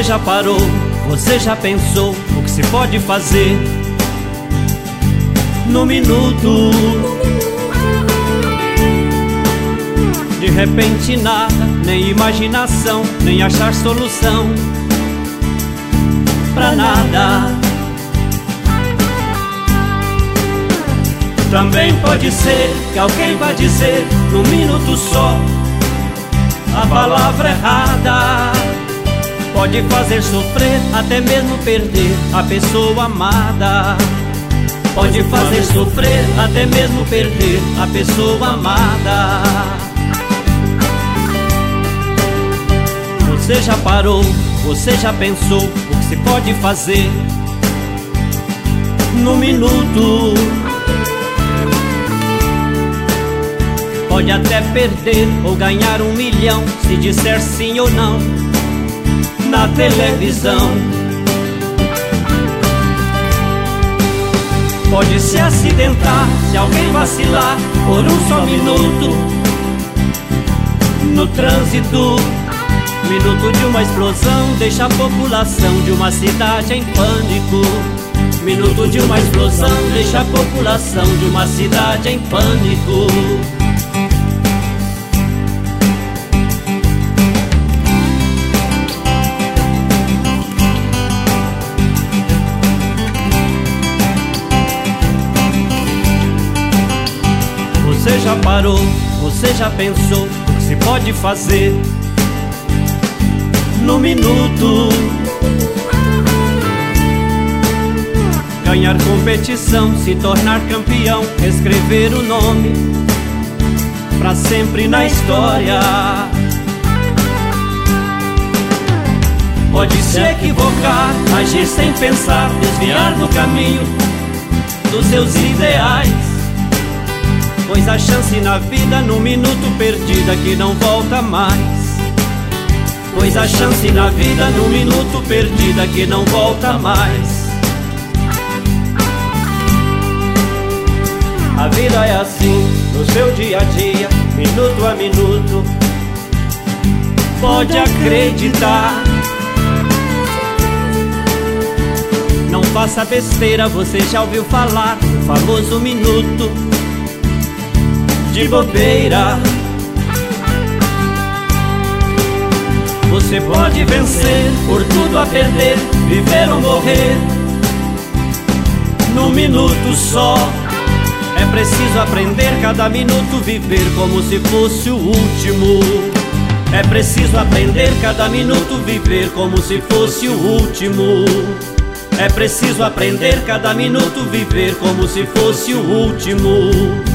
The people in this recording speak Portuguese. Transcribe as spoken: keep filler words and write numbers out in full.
já parou, você já pensou o que se pode fazer no minuto? De repente nada, nem imaginação, nem achar solução pra nada. Também pode ser que alguém vá dizer num minuto só a palavra errada. Pode fazer sofrer, até mesmo perder a pessoa amada. Pode fazer sofrer, até mesmo perder a pessoa amada. Você já parou, você já pensou o que se pode fazer no minuto? Pode até perder ou ganhar um milhão se disser sim ou não na televisão. Pode se acidentar se alguém vacilar por um só minuto no trânsito. Minuto de uma explosão deixa a população de uma cidade em pânico. Minuto de uma explosão deixa a população de uma cidade em pânico. Você já parou, você já pensou o que se pode fazer no minuto? Ganhar competição, se tornar campeão, escrever o nome pra sempre na história. Pode se equivocar, agir sem pensar, desviar do caminho dos seus ideais. Pois a chance na vida num minuto perdida que não volta mais. Pois a chance na vida num minuto perdida que não volta mais. A vida é assim, no seu dia a dia, minuto a minuto. Pode acreditar. Não faça besteira, você já ouviu falar do famoso minuto de bobeira. Você pode vencer, por tudo a perder, viver ou morrer num minuto só. É preciso aprender cada minuto, viver como se fosse o último. É preciso aprender cada minuto, viver como se fosse o último. É preciso aprender cada minuto, viver como se fosse o último.